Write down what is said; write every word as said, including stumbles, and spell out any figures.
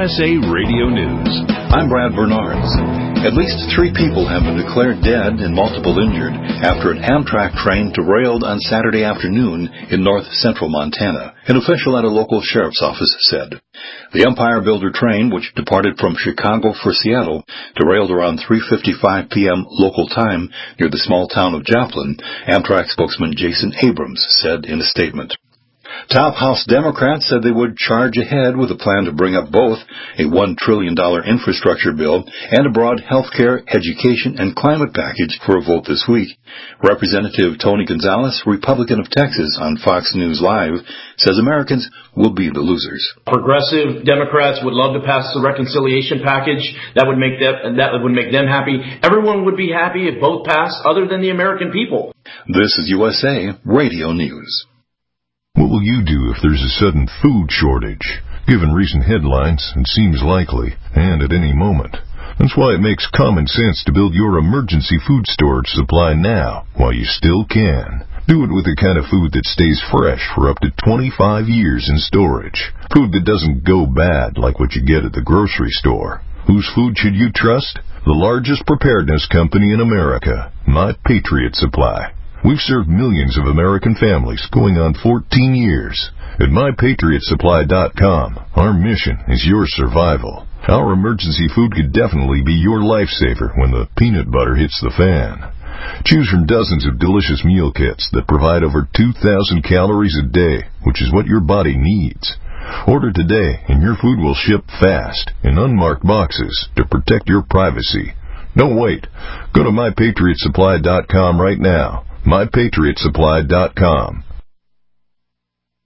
S A Radio News. I'm Brad Bernards. At least three people have been declared dead and multiple injured after an Amtrak train derailed on Saturday afternoon in north-central Montana, an official at a local sheriff's office said. The Empire Builder train, which departed from Chicago for Seattle, derailed around three fifty-five p.m. local time near the small town of Joplin, Amtrak spokesman Jason Abrams said in a statement. Top House Democrats said they would charge ahead with a plan to bring up both a one trillion dollars infrastructure bill and a broad health care, education, and climate package for a vote this week. Representative Tony Gonzalez, Republican of Texas, on Fox News Live, says Americans will be the losers. Progressive Democrats would love to pass the reconciliation package. That would make them, that would make them happy. Everyone would be happy if both passed, other than the American people. This is U S A Radio News. What will you do if there's a sudden food shortage? Given recent headlines, it seems likely, and at any moment. That's why it makes common sense to build your emergency food storage supply now, while you still can. Do it with the kind of food that stays fresh for up to twenty-five years in storage. Food that doesn't go bad like what you get at the grocery store. Whose food should you trust? The largest preparedness company in America, My Patriot Supply. We've served millions of American families going on fourteen years. At my patriot supply dot com, our mission is your survival. Our emergency food could definitely be your lifesaver when the peanut butter hits the fan. Choose from dozens of delicious meal kits that provide over two thousand calories a day, which is what your body needs. Order today and your food will ship fast in unmarked boxes to protect your privacy. Don't wait. Go to my patriot supply dot com right now. my patriot supply dot com.